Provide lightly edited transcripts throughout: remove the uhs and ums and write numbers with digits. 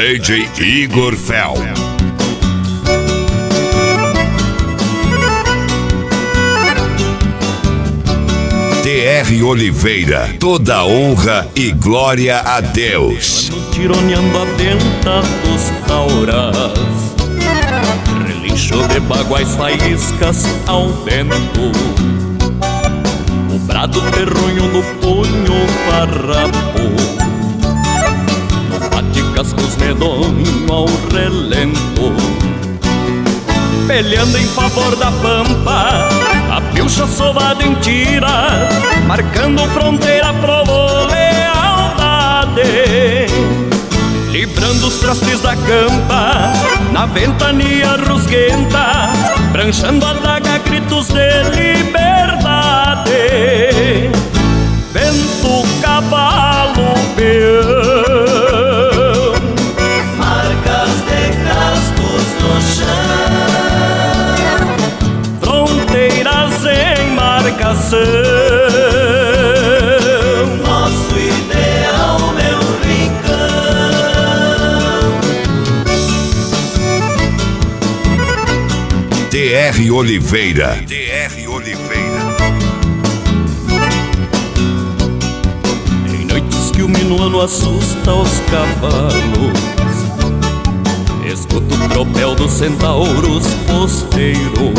DJ Igor Fel. TR Oliveira, toda honra e glória a Deus. Tironeando a venta dos tauras, relincho de baguais faíscas ao vento, o brado terronho no punho farrapo, no bate-cascos medonho ao relento, peleando em favor da pampa, a pilcha sovada em tira, marcando fronteira, provou lealdade, livrando os trastes da campa, na ventania rusguenta, branchando a daga, gritos de liberdade. Vento, cavalo, peão, marcas de cascos no chão, fronteiras em marcação. Nosso ideal, meu rincão. TR Oliveira. TR Oliveira. Em noites que o minuano assusta os cavalos, escuto o tropel dos centauros posteiros,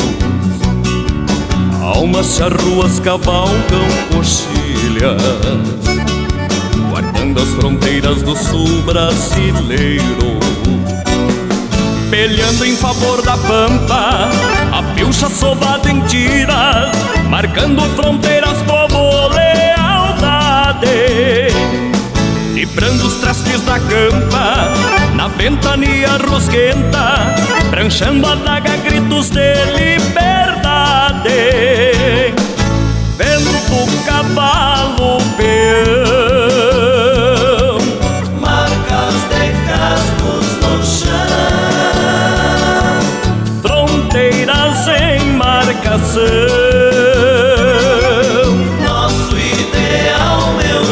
almas charruas cavalgam coxilhas, guardando as fronteiras do sul brasileiro, peleando em favor da pampa, a pilcha sovada em tiras, marcando fronteiras, povo, lealdade, livrando os trastes da campa, na ventania rusguenta, branchando a daga, gritos de liberdade. Vento, cavalo, peão, marcas de cascos no chão, fronteiras em marcação. nosso ideal, meu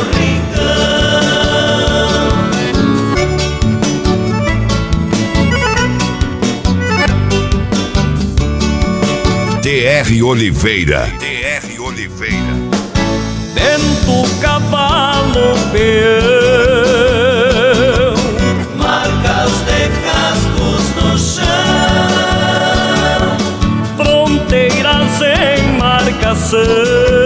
rincão. TR Oliveira. TR Oliveira. Vento, cavalo, peão, Marcas de cascos no chão, fronteiras em marcação.